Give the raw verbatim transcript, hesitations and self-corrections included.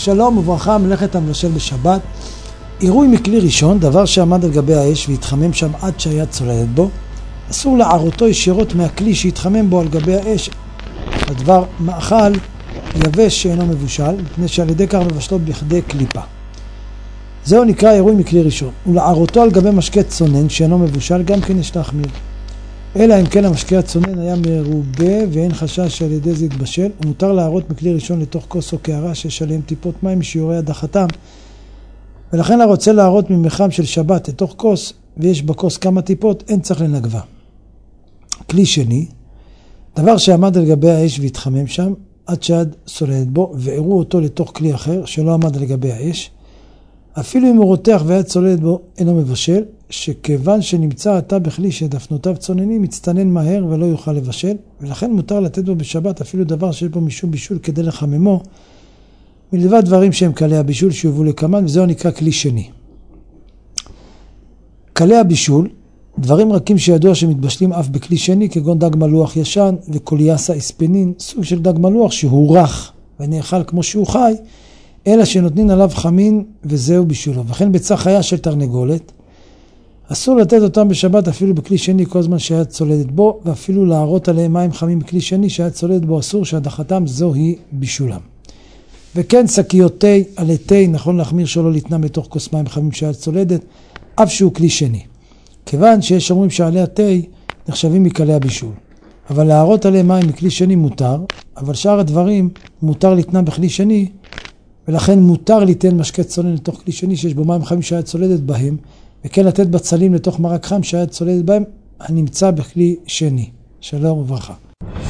שלום וברכה, מלאכת המבשל בשבת. עירוי מכלי ראשון, דבר שעמד על גבי האש והתחמם שם עד שהיד צוללת בו, אסור לערותו ישירות מהכלי שהתחמם בו על גבי האש. הדבר מאכל יבש שאינו מבושל, מפני שעל ידי כך מבשלו בכדי קליפה. זהו נקרא עירוי מכלי ראשון. ולערותו על גבי משקה צונן שאינו מבושל גם כן יש להחמיר. אלא אם כן המשקה הצונן היה מרובה ואין חשש שעל ידי זה יתבשל, ומותר לערות מכלי ראשון לתוך כוס או קערה שיש עליהם טיפות מים משיעורי הדחתם. ולכן הרוצה לערות ממחם של שבת לתוך כוס ויש בכוס כמה טיפות, אין צריך לנגבה. כלי שני, דבר שעמד על גבי האש והתחמם שם עד שעד סוללת בו, ועירו אותו לתוך כלי אחר שלא עמד על גבי האש, אפילו אם הוא רותח והיד צוללת בו אינו מבשל, שכיוון שנמצא עתה בכלי שדפנותיו צוננים, מצטנן מהר ולא יוכל לבשל, ולכן מותר לתת בו בשבת אפילו דבר שיש בו משום בישול כדי לחממו, מלבד דברים שהם קלי הבישול שיובאו לקמן, וזהו נקרא כלי שני. קלי הבישול, דברים רכים שידוע שמתבשלים אף בכלי שני, כגון דג מלוח ישן וקוליאסה אספנין, סוג של דג מלוח שהוא רך ונאכל כמו שהוא חי, אלא שנותנים עליו חמין וזהו בישולו. וכן ביצה חיה של תרנגולת, אסור לתת אותם בשבת אפילו בכלי שני כל זמן שהיד צולדת בו, ואפילו לערות עליהם מים חמים בכלי שני שהיד צולדת בו אסור, שהדחתם זוהי בישולם. וכן סקיותי עלי תה, נכון להחמיר שלא לתנם בתוך כוס מים חמים שהיד צולדת, אף שהוא כלי שני. כיוון שיש אומרים שעלי התה נחשבים מכלי הבישול. אבל לערות עליהם מים מכלי שני מותר, אבל שאר הדברים מותר לתנם בכלי שני, ולכן מותר ליתן משקה צונן לתוך כלי שני שיש בו מים חמים שהיד צולדת בהם, וכן לתת בצלים לתוך מרק חם שהיד צולדת בהם, הנמצא בכלי שני. שלום וברכה.